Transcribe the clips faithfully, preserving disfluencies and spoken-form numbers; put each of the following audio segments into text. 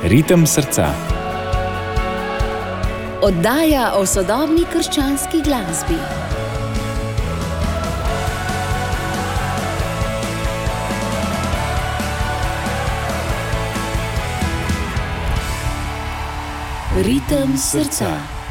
Ritem srca. Oddaja o sodobni krščanski glasbi. Ritem srca.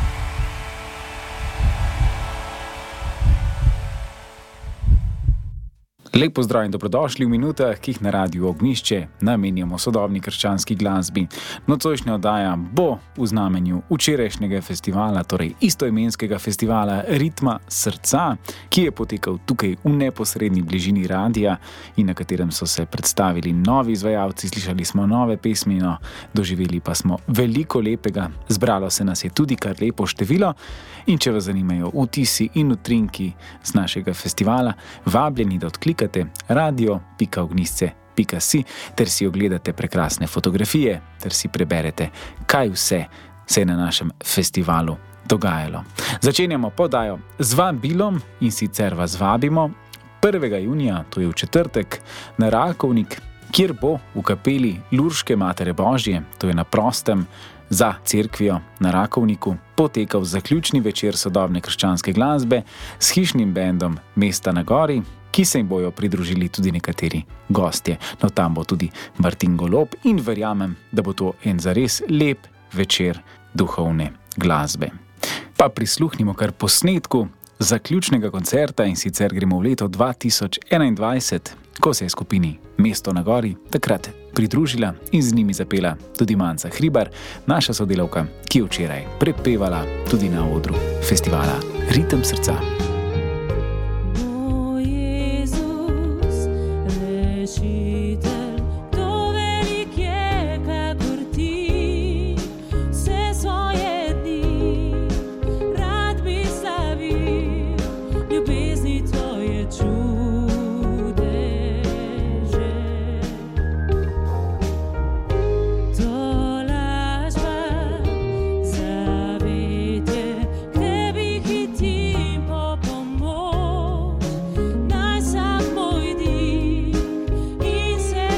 Lep pozdrav in dobrodošli v minutah, ki jih na Radiu Ognjišče namenjamo sodobni krščanski glasbi. Nocojšnja oddaja bo v znamenju včerajšnjega festivala, torej istoimenskega festivala Ritma srca, ki je potekal tukaj v neposredni bližini radia in na katerem so se predstavili novi izvajalci, slišali smo nove pesmi, no, doživeli pa smo veliko lepega, zbralo se nas je tudi kar lepo število in če vas zanimajo vtisi in utrinki z našega festivala, vabljeni, da odklikate radio pika ognjišče pika si ter si ogledate prekrasne fotografije ter si preberete, kaj vse se je na našem festivalu dogajalo. Začenjamo podajo z vabilom in sicer vas vabimo prvega junija, to je v četrtek, na Rakovnik, kjer bo v kapeli Lurške Matere Božje, to je na prostem za cerkvijo na Rakovniku, potekal zaključni večer sodobne krščanske glasbe s hišnim bendom Mesta na gori, ki se jim bojo pridružili tudi nekateri gostje. No, tam bo tudi Martin Golob in verjamem, da bo to en zares lep večer duhovne glasbe. Pa prisluhnimo kar posnetku zaključnega koncerta in sicer gremo v leto dva tisoč enaindvajset, ko se je skupini Mesto na gori takrat pridružila in z njimi zapela tudi Manca Hribar, naša sodelavka, ki je včeraj prepevala tudi na odru festivala Ritem srca. Say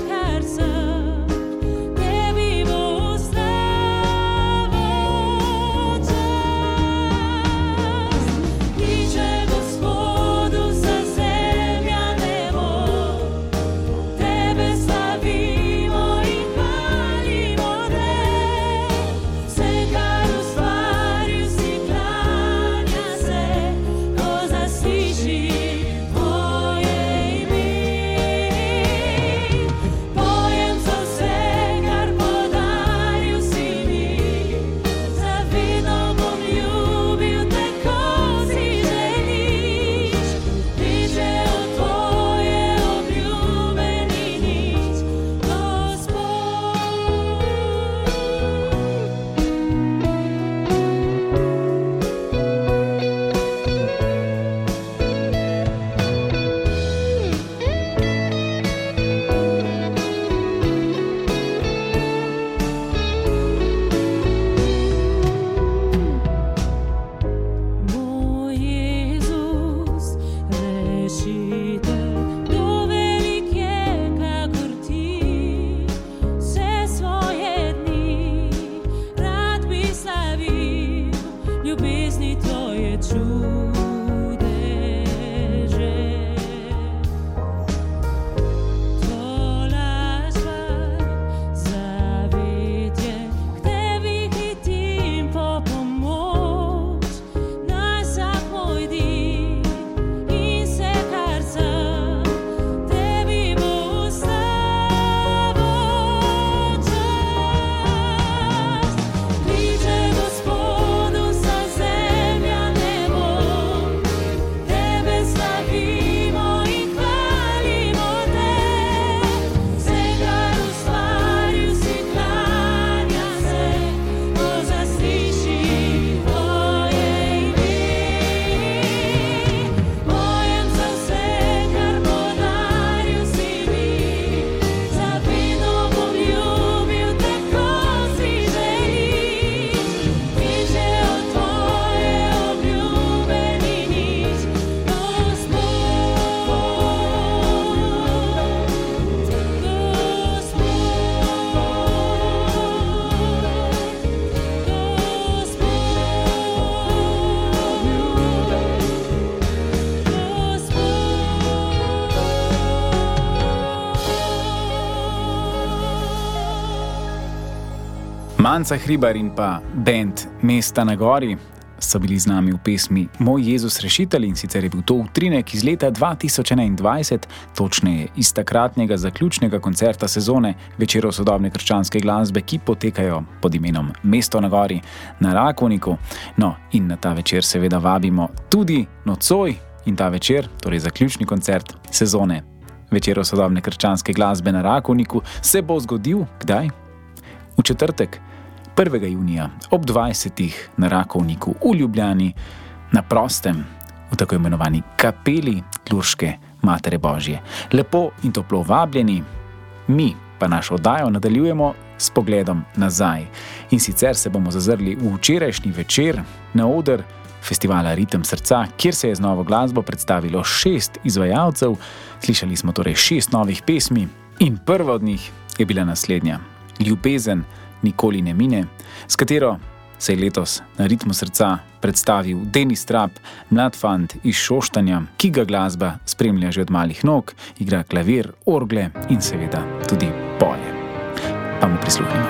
Manca Hribar in pa band Mesta na gori so bili z nami v pesmi Moj Jezus rešitelj, in sicer je bil to utrinek iz leta dva tisoč enaindvajset, točneje iz takratnega zaključnega koncerta sezone večerov sodobne krščanske glasbe, ki potekajo pod imenom Mesto na gori na Rakovniku. No, in na ta večer seveda vabimo tudi nocoj, in ta večer, torej zaključni koncert sezone večerov sodobne krščanske glasbe na Rakovniku, se bo zgodil kdaj? V četrtek, prvega junija, ob dvajsetih na Rakovniku v Ljubljani, na prostem, v tako imenovani kapeli Lurške Matere Božje. Lepo in toplo vabljeni, mi pa našo oddajo nadaljujemo s pogledom nazaj. In sicer se bomo zazrli v včerajšnji večer na oder festivala Ritem srca, kjer se je z novo glasbo predstavilo šest izvajalcev. Slišali smo torej šest novih pesmi in prva od njih je bila naslednja. Ljubezen nikoli ne mine, s katero se je letos na Ritmu srca predstavil Denis Trap, mlad fant iz Šoštanja, ki ga glasba spremlja že od malih nog, igra klavir, orgle in seveda tudi poje. Pa mu prisluhnimo.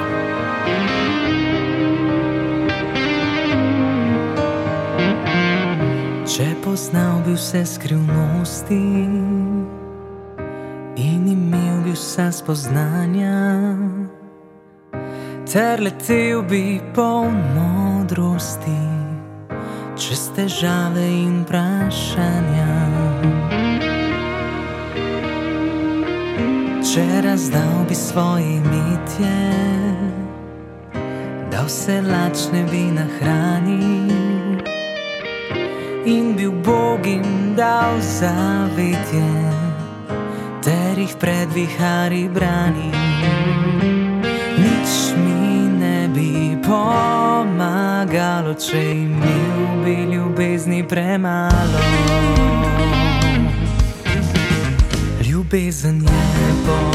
Če poznal bi vse skrivnosti in imel bi vsa spoznanja, ter letel bi poln modrosti čez težave in vprašanja. Če razdal bi svoje imetje, da vse lačne bi nahranil in bil Bogim dal zavetje, ter jih pred vihari branil. Nič mi ne bi pomagalo, če imel bi ljubezni premalo. Ljubezen je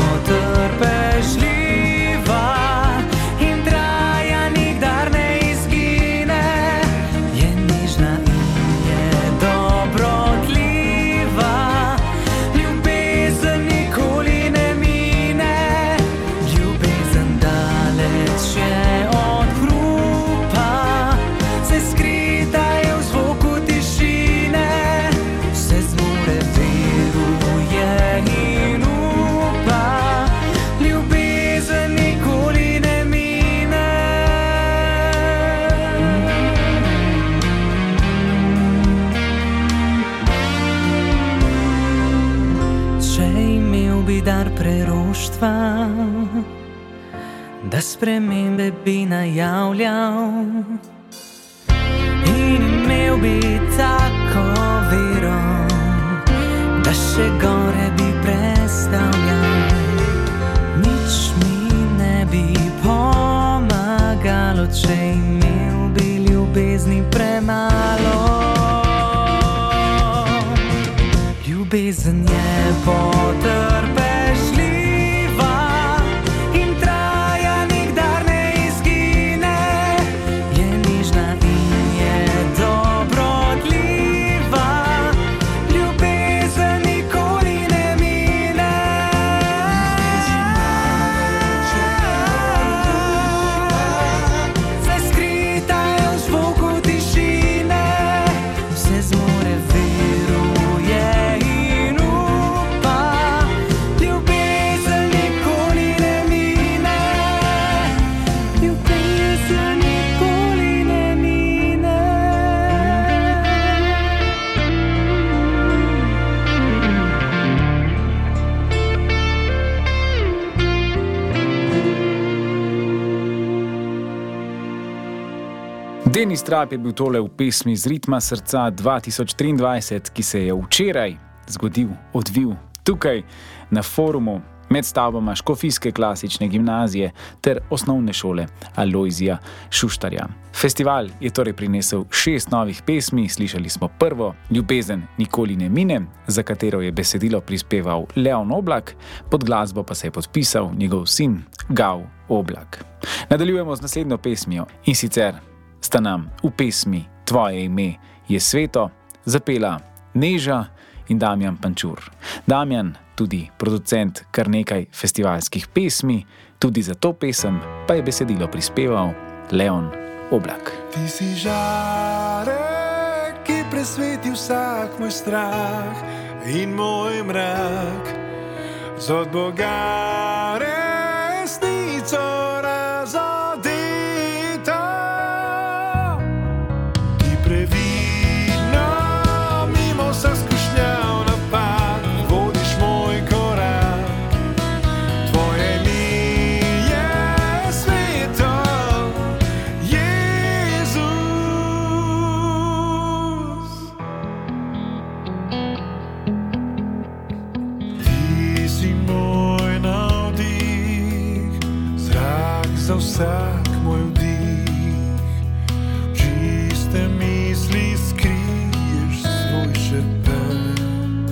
potrpežljiva in traja, nikdar ne izgine. Je nežna in je dobrotljiva, ljubezen nikoli ne mine. Ljubezen daleč je od hrupa, se skrita je v zvoku tišine, vse zmore, veruje in upa, ljubezen nikoli ne mine. Če imel bi dar preroštva, da spremembe bi najavljal, in imel bi tako vero, da še gore bi prestavljal. Nič mi ne bi pomagalo, če imel bi ljubezni premalo. Ljubezen je potrpežljiva in traja, nikdar ne izgine. Je nežna in je dobrotljiva, ljubezen nikoli ne mine. Se skrita je v zvoku tišine, vse zmore, veruje in upa, ljubezen nikoli ne mine. Ljubezen nikoli ne mine. Denis Trap je bil tole v pesmi z Ritma srca dva tisoč triindvajset, ki se je včeraj zgodil, odvil tukaj na forumu med stavbama Škofijske klasične gimnazije ter osnovne šole Alojzija Šuštarja. Festival je torej prinesel šest novih pesmi, slišali smo prvo, Ljubezen nikoli ne mine, za katero je besedilo prispeval Leon Oblak, pod glasbo pa se je podpisal njegov sin Gav Oblak. Nadaljujemo z naslednjo pesmijo, in sicer sta nam v pesmi Tvoje ime je sveto zapela Neža in Damjan Pančur. Damjan, tudi producent kar nekaj festivalskih pesmi, tudi za to pesem pa je besedilo prispeval Leon Oblak. Ti si žarek, ki presveti vsak moj strah in moj mrak. Z od Boga resnico razodeta. Ti previdno mimo vseh skušnjav napad vodiš moj korak. Tvoje ime je sveto, Jezus. Ti si moj navdih, zrak za vsak moj vdih. V čiste misli skriješ svoj šepet.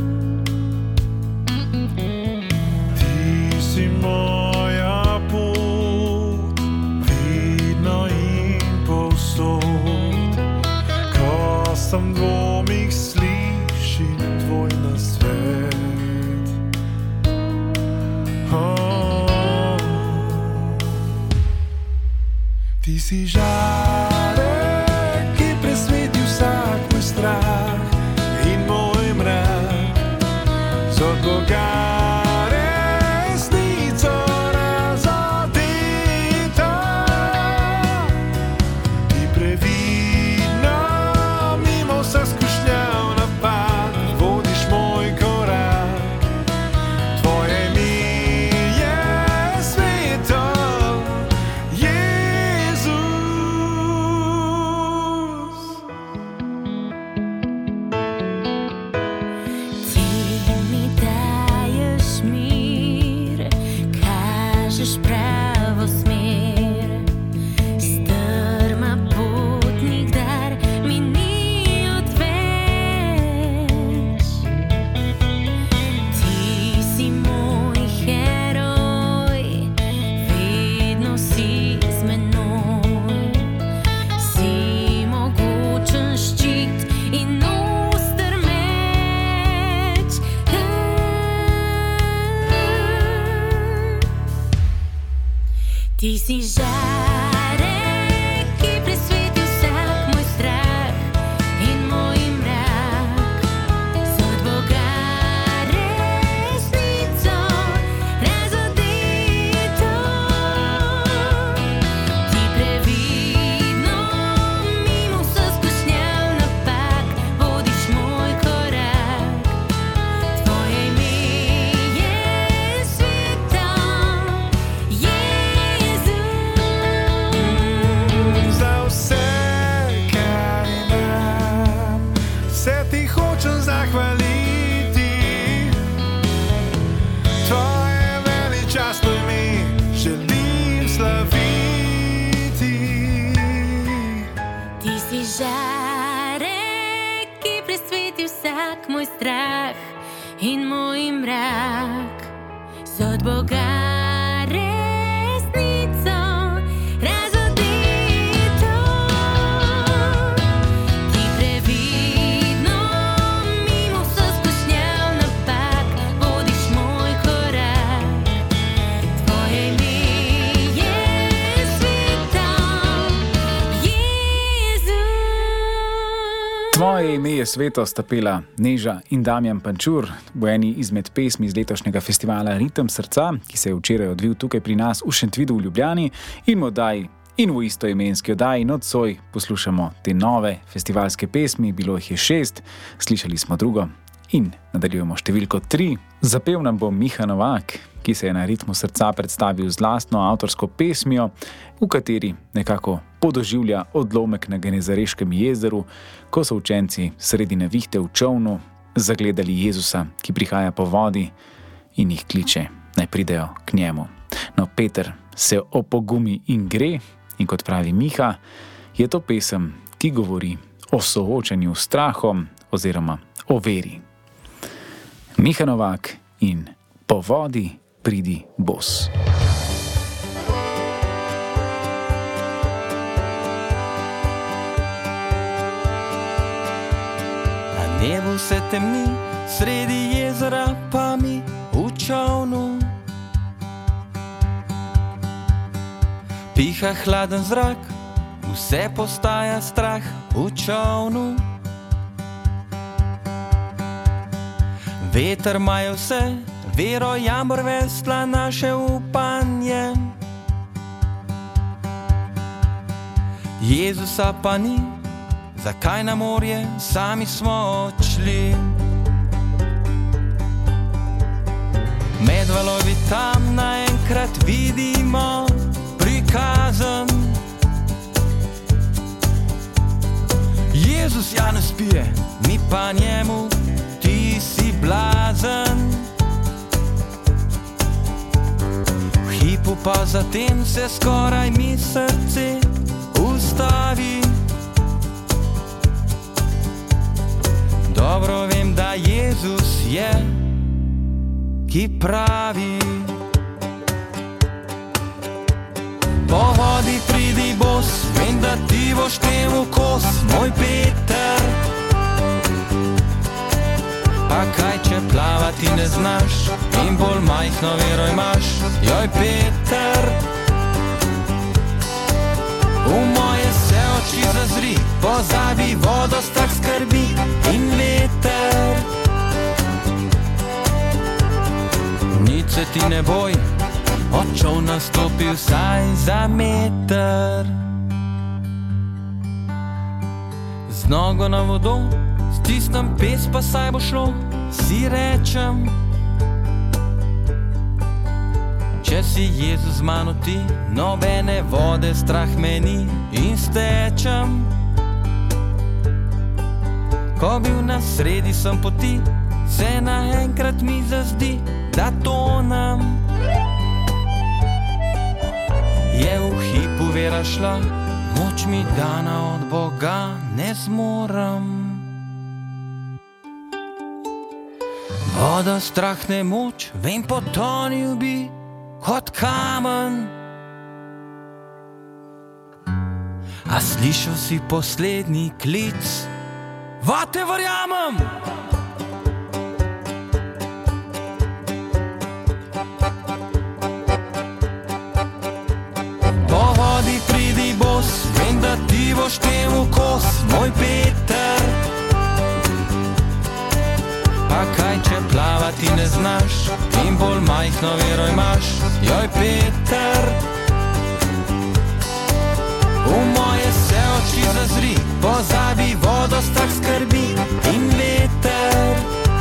Ti si moja pot, vidno in povsod. Ko sem v dvomih, slišim tvoj nasvet. Oh. Ti si žarek, ki presveti vsak moj strah in moj mrak. Z od Boga resnico razodeta. Ti previdno mimo vseh skušnjav napad vodiš moj korak. Tvoje ime je sveto, Jezus. Ti mi daješ mir, kažeš pravo smer. Strma pot nikdar mi ni odveč. Ti si moj heroj, vedno si z menoj. Si mogočen ščit in oster meč. Ti si žarek, ki presveti vsak moj strah in moj mrak. Z od Boga resnico razodeto. Ti previdno mimo vseh skušnjav napak vodiš moj korak. Tvoje ime je sveto, Jezus. Za vse, kar imam, se ti hočem zahvaliti. Tvoje veličastno ime želim slaviti. Ti si žarek, ki presveti vsak moj strah in moj mrak. Z od Boga resnico razodeto. Ti previdno mimo vseh skušnjav napak vodiš moj korak. Tvoje ime je sveto, Jezus. Tvoje ime je sveto sta pela Neža in Damjan Pančur v eni izmed pesmi iz letošnjega festivala Ritem srca, ki se je včeraj odvil tukaj pri nas v Šentvidu v Ljubljani, in v oddaji in v istoimenski oddaji nocoj poslušamo te nove festivalske pesmi, bilo jih je šest, slišali smo drugo in nadaljujemo številko tri. Zapel nam bo Miha Novak, ki se je na Ritmu srca predstavil z lastno avtorsko pesmijo, v kateri nekako podoživlja odlomek na Genezareškem jezeru, ko so učenci sredi nevihte v čolnu zagledali Jezusa, ki prihaja po vodi in jih kliče, naj pridejo k njemu. No, Peter se opogumi in gre, in kot pravi Miha, je to pesem, ki govori o soočanju s strahom oziroma o veri. Miha Novak in Po vodi pridi bos. Nebu se temni, sredi jezera pa mi v čovnu. Piha hladen zrak, vse postaja strah v čovnu. Veter maje vse, vero jambor vesla naše upanje. Jezusa pa ni, zakaj na morje sami smo odšli? Med valovi tam naenkrat vidimo prikazen. Jezus ja ne spije, mi pa njemu, ti si blazen. V hipu pa zatem se skoraj mi srce ustavi. Dobro vem, da Jezus je, ki pravi. Po vodi pridi bos, vem, da ti boš temu kos, moj Peter. Pa kaj, če plavati ne znaš in bolj majhno vero imaš, joj Peter. V moje se oči zazri, pozabi vodo, strah skrbi in veter. Nič se ti ne boj, očov nastopi vsaj za meter. Z nogo na vodo, stisnem pes, pa saj bo šlo, si rečem. Če si Jezus z mano ti, nobene vode strah meni in stečem. Ko bil na sredi sem poti, se naenkrat mi zazdi, da tonam. Je v hipu vera šla, moč mi dana od Boga ne zmorem. Voda strah ne moč, vem, potonil bi kot kamen. A slišal si poslednji klic? Vate verjamem! Po vodi pridi bos, vem, da ti boš temu kos, moj Peter. Pa kaj, če plavati ne znaš in bolj majhno vero imaš, joj Peter. V moje se oči zazri, pozabi vodo, strah skrbi in veter.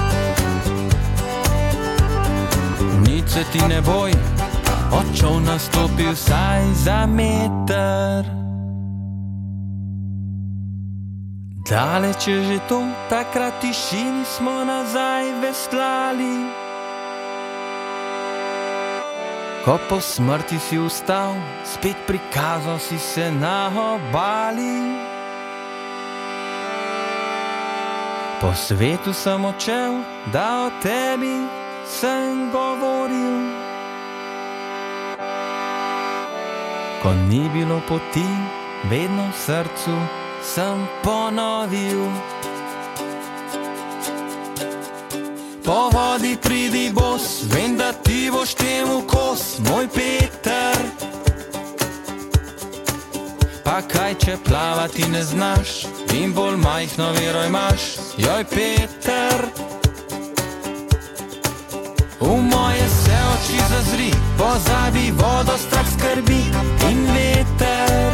Nič se ti ne boj, očov nastopi vsaj za meter. Daleč je že to, takrat tišini smo nazaj veslali. Ko po smrti si vstal, spet prikazal si se na obali. Po svetu sem odšel, da o tebi sem govoril. Ko ni bilo poti, vedno v srcu sem ponovil. Po vodi pridi bos, vem, da ti boš temu kos, moj Peter. Pa kaj, če plavati ne znaš in bolj majhno vero imaš, joj Peter. V moje se oči zazri, pozabi vodo, strah skrbi in veter.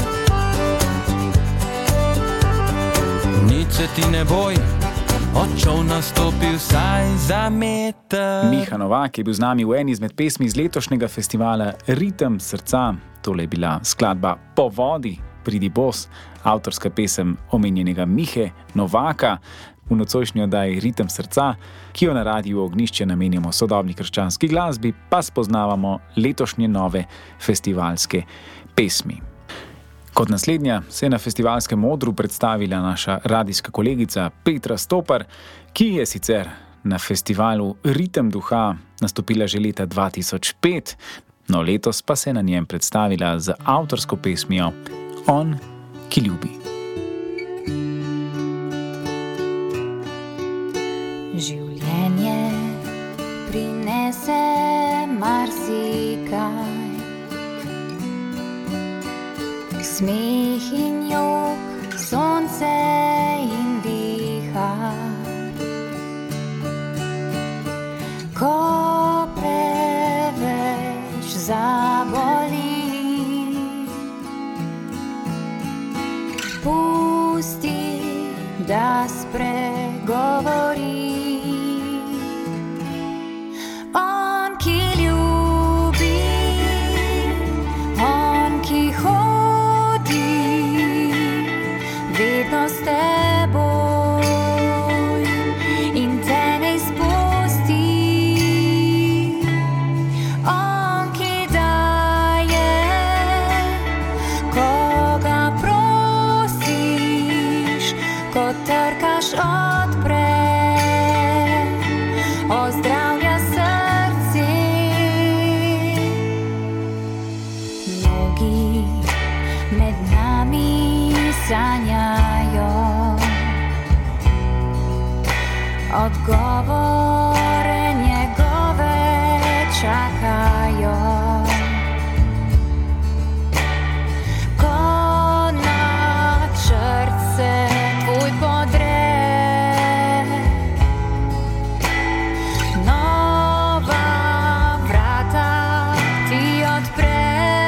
Nič se ti ne boj, očov nastopi vsaj za meter. Miha Novak je bil z nami v eni izmed pesmi z letošnjega festivala Ritem srca. Tole je bila skladba Po vodi pridi bos, avtorska pesem omenjenega Mihe Novaka. V nocojšnji oddaji Ritem srca, ki jo na Radiu Ognjišče namenjamo sodobni krščanski glasbi, pa spoznavamo letošnje nove festivalske pesmi. Kot naslednja se je na festivalskem odru predstavila naša radijska kolegica Petra Stopar, ki je sicer na festivalu Ritem duha nastopila že leta dva tisoč pet, no letos pa se je na njem predstavila z avtorsko pesmijo On, ki ljubi. Življenje prinese marsikaj. Smeh in jok, sonce in vihar. Ko preveč zaboli, pusti, da spregovori. On, ki ljubi, on, ki hodi, vedno s teboj in te ne izpusti. On, ki daje, ko ga prosiš, ko trkaš odpre, ozdravlja srce. Mnogi med nami sanjajo, odgovore njegove čakajo. Ko načrt se tvoj podre, nova vrata ti odpre.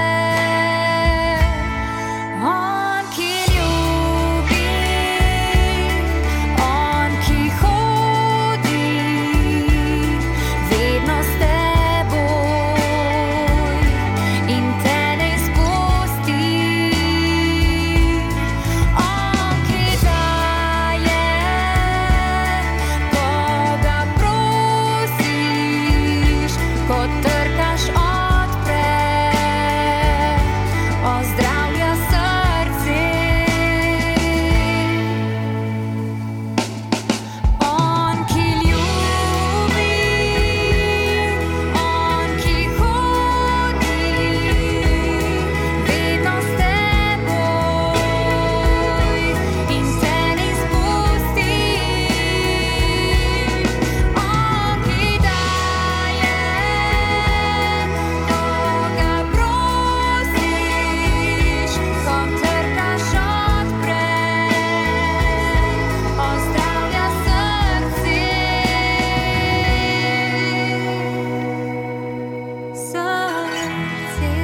On, ki ljubi, on, ki hodi, vedno s teboj in te ne izpusti. On, ki daje, ko ga prosiš, ko trkaš odpre, ozdravlja srce. On, ki ljubi, on, ki hodi, vedno s teboj in te ne izpusti. On, ki daje, ko ga prosiš, ko trkaš odpre, ozdravlja srce. Srce.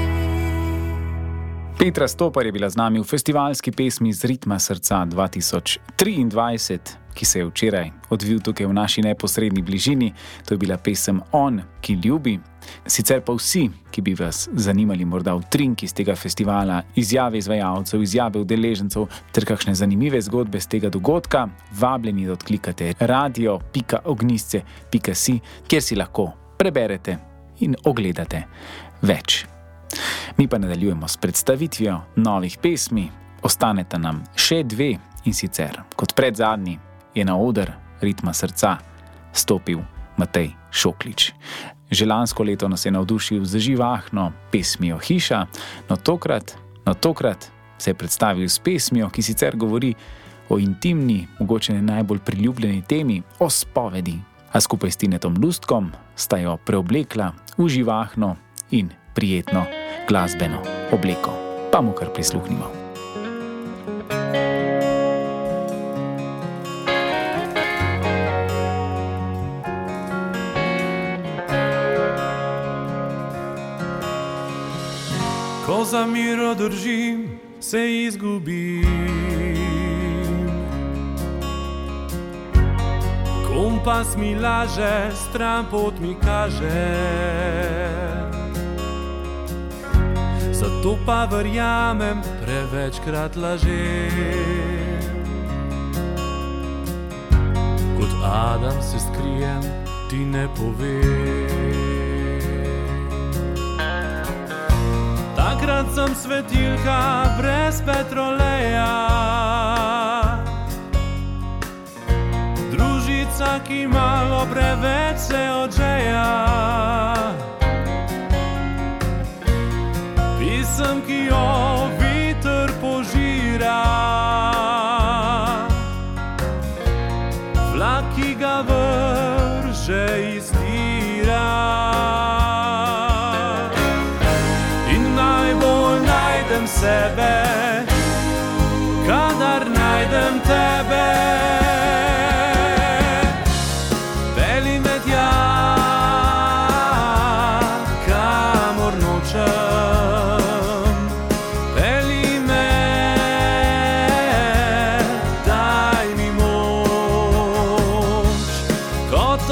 Petra Stopar je bila z nami v festivalski pesmi Z ritma srca dva tisoč triindvajset, ki se je včeraj odvil tukaj v naši neposredni bližini. To je bila pesem On, ki ljubi. Sicer pa vsi, ki bi vas zanimali morda utrinki z tega festivala, izjave izvajalcev, izjave udeležencev ter kakšne zanimive zgodbe z tega dogodka, vabljeni da odklikate radio pika ognjisce pika si, kjer si lahko preberete in ogledate več. Mi pa nadaljujemo s predstavitvijo novih pesmi. Ostaneta nam še dve, in sicer kot predzadnji je na oder Ritma srca stopil Matej Šoklič. Že lansko leto nas je navdušil z živahno pesmijo Hiša, no tokrat, no tokrat se je predstavil s pesmijo, ki sicer govori o intimni, mogoče ne najbolj priljubljeni temi, o spovedi, a skupaj s Tinetom Lustkom sta jo preoblekla v živahno in prijetno glasbeno obleko. Pa mu kar prisluhnimo. Ko za miro držim, se izgubim. Kompas mi laže, stran pot mi kaže. Zato pa verjamem, prevečkrat laže. Kot Adam se skrijem, ti ne povem. Takrat sem svetilka brez petroleja, družica, ki malo preveč se odžeja. Pisem, ki jo veter požira, vlak, ki ga vrže iz tira. sebe, kadar najdem tebe. Peli me tja, kamor nočem. Peli me, daj mi moč, kot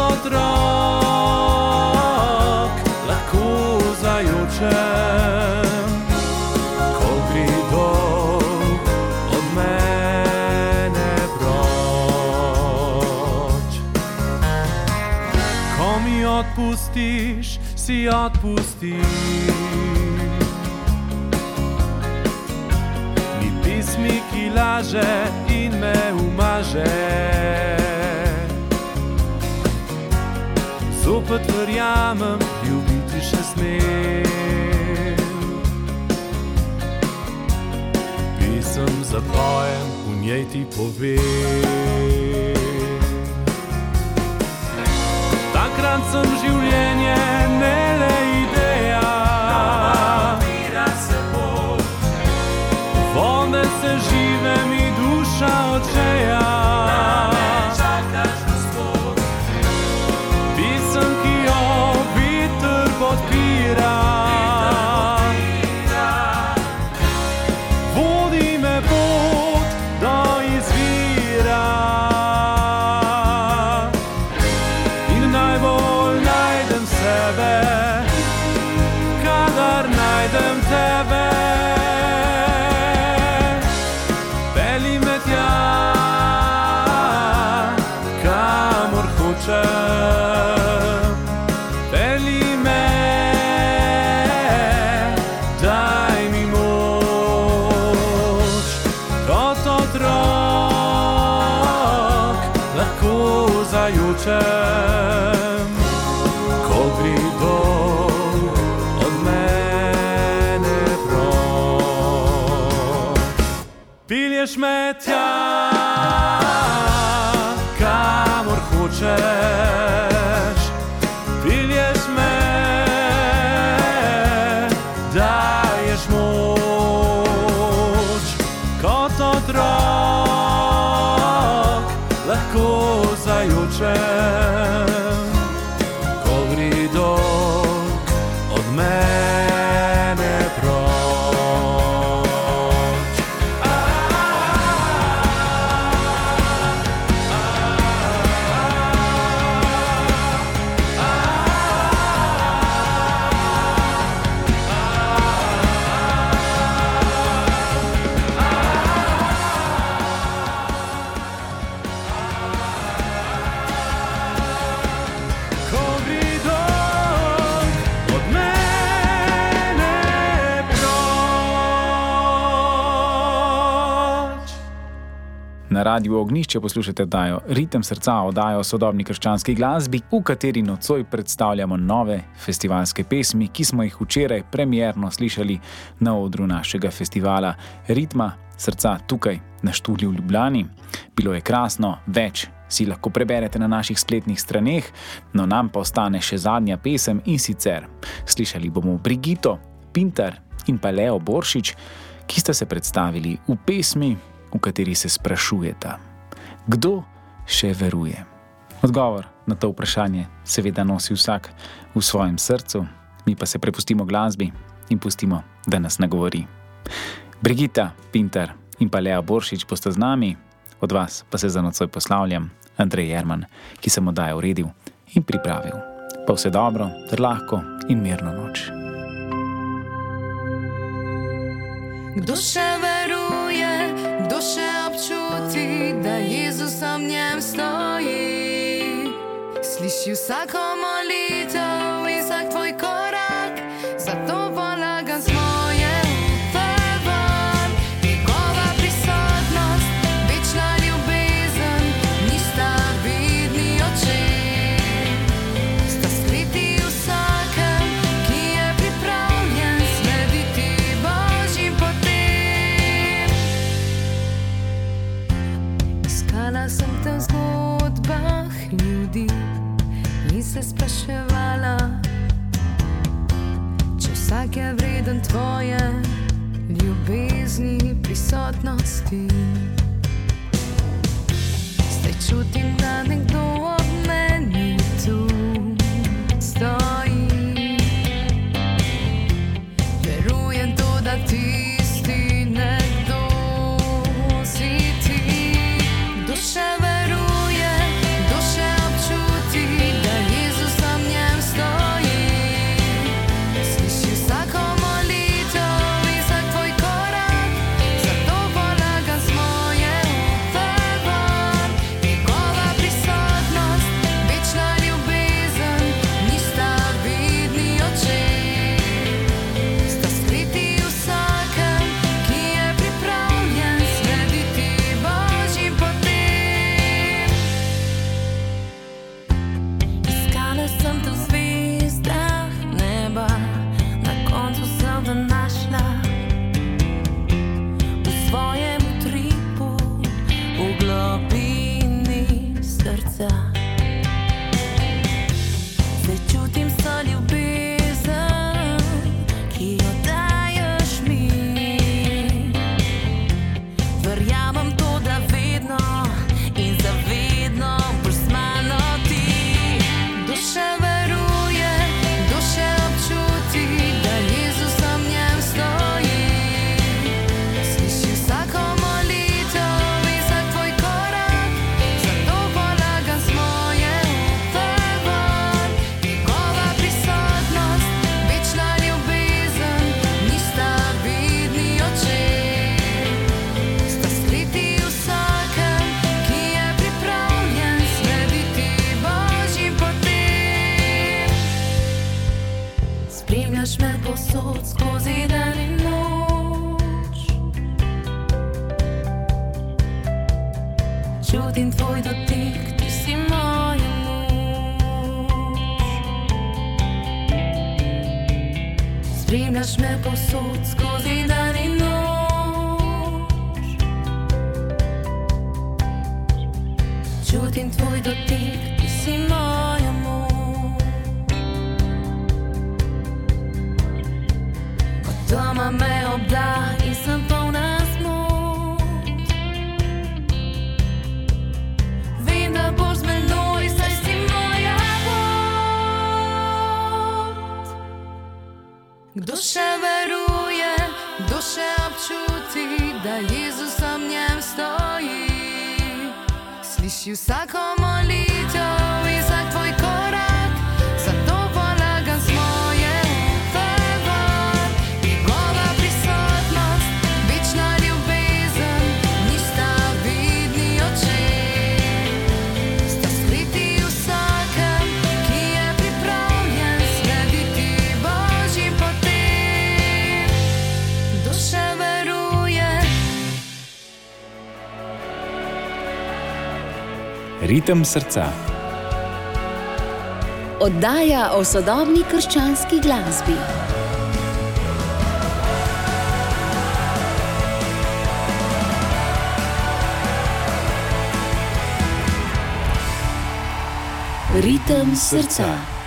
otrok lahko zajočem. Ko gre dol od mene proč. Ko mi odpustiš, si odpustiš. Ni pismi, ki laže in me umaže. Zopet verjamem, ljubiti še smem. Pisem zapojem, v njej ti povem. Takrat sem življenje, ne le ideja. Vode se žive mi duša odžeja. Pisem, ki jo veter podpira. Vodi me pot do izvira. In najbolj najdem sebe, kadar najdem tebe. Peli me tja, kamor hočem. Peli me, daj mi moč, kot otrok lahko zajočem. Ko gre dol od mene proč. Pilješ me tja, kamor hočeš. Pilješ me, daješ moč, kot otrok lahko zajočem. Ko gre dol od mene proč. Ko gre dol od mene proč. Na Radiu Ognjišče poslušate oddajo Ritem srca, oddajo o sodobni krščanski glasbi, v kateri nocoj predstavljamo nove festivalske pesmi, ki smo jih včeraj premierno slišali na odru našega festivala Ritma srca tukaj na študiju v Ljubljani. Bilo je krasno, več si lahko preberete na naših spletnih straneh, no nam pa ostane še zadnja pesem in sicer slišali bomo Brigito Pintar in pa Leo Boršič, ki sta se predstavili v pesmi, v kateri se sprašujeta, kdo še veruje. Odgovor na to vprašanje seveda nosi vsak v svojem srcu, mi pa se prepustimo glasbi in pustimo, da nas nagovori. Brigita Pintar in pa Leo Boršič bosta z nami, od vas pa se za nocoj poslavljam, Andrej Jerman, ki sem oddajo uredil in pripravil. Pa vse dobro, ter lahko in mirno noč. Kdo še veruje, kdo še občuti, da Jezus ob njem stoji? Sliši vsako molitev in vsak tvoj korak, zato polagam svoje upe vam. Njegova prisotnost, večna ljubezen, nista vidni oči. Sta skriti v vsakem, ki je pripravljen slediti Božjim potem. Iskala sem te v zgodbah ljudi in se spraševala, če vsak je vreden tvoje ljubezni, prisotnosti. Zdaj čutim, da nekdo ob meni tu stoji. Verujem to, da tisti nekdo si ti. Kdo še veruje, kdo še občuti, da Jezus ob njem stoji. Sliši vsako molitev in vsak tvoj korak, zato polagam svoje upe vanj. Njegova prisotnost, večna ljubezen, nista vidni očem. Sta skriti v vsakem, ki je pripravljen slediti Božjim potem. Iskala sem te v zvezdah neba, na koncu sem te našla. V svojem utripu, v globini srca. Zdaj čutim vso ljubezen, ki jo daješ mi. Verjamem to, da vedno in zavedno boš z mano ti. Kdo še veruje, kdo še občuti, da Jezus ob njem stoji. Sliši vsako molitev in vsak tvoj korak, zato polagam svoje upe vanj. Njegova prisotnost, večna ljubezen, nista vidni očem. Sta skriti v vsakem, ki je pripravljen slediti Božjim potem. Spremljaš me povsod skozi dan in noč. Čutim tvoj dotik, ti si moja moč. Spremljaš me povsod skozi dan in noč. Čutim tvoj dotik, ti si moja moč. Ko doma me obda in sem polna zmot, vem, da boš z menoj, saj si moja pot. Kdo še veruje, kdo še občuti, da Jezus ob njem stoji. Sliši vsako molitev in vsak tvoj korak, zato polagam svoje upe vanj. Njegova prisotnost, večna ljubezen, nista vidni očem. Sta skriti v vsakem, ki je pripravljen slediti Božjim potem. Kdo še veruje, Ritem srca. Oddaja o sodobni krščanski glasbi. Ritem srca.